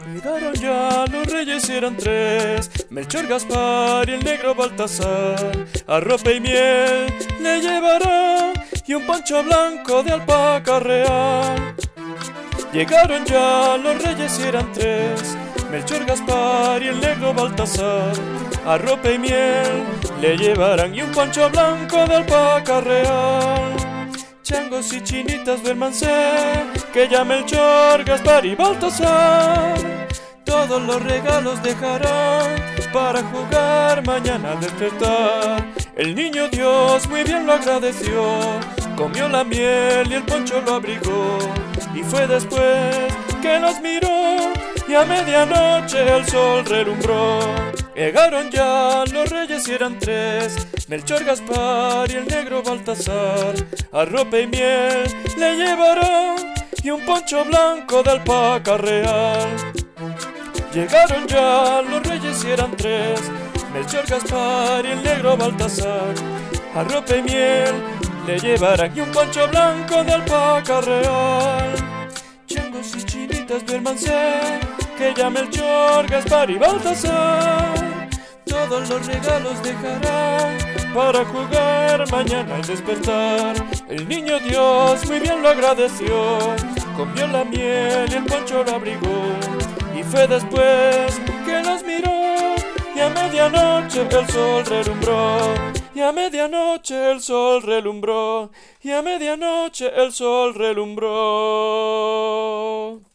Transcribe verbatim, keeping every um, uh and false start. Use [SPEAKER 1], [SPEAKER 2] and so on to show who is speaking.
[SPEAKER 1] Llegaron ya los reyes y eran tres: Melchor, Gaspar y el negro Baltasar. Arrope y miel le llevarán y un poncho blanco de alpaca real. Llegaron ya los reyes y eran tres: Melchor, Gaspar y el negro Baltasar. Arrope y miel le llevarán y un poncho blanco de alpaca real. Changos y chinitas duérmanse, que ya Melchor, Gaspar y Baltasar todos los regalos dejarán para jugar mañana al despertar. El niño Dios muy bien lo agradeció, comió la miel y el poncho lo abrigó. Y fue después que los miró y a medianoche el sol relumbró. Llegaron ya los reyes y eran tres: Melchor, Gaspar y el negro Baltasar. Arrope y miel le llevarán y un poncho blanco de alpaca real. Llegaron ya los reyes y eran tres: Melchor, Gaspar y el negro Baltasar. Arrope y miel le llevarán y un poncho blanco de alpaca real. Changos y chinitas duérmanse, que ya Melchor, Gaspar y Baltasar todos los regalos dejarán para jugar mañana al despertar. El niño Dios muy bien lo agradeció, comió la miel y el poncho lo abrigó. Y fue después que los miró y a medianoche el sol relumbró. Y a medianoche el sol relumbró. Y a medianoche el sol relumbró.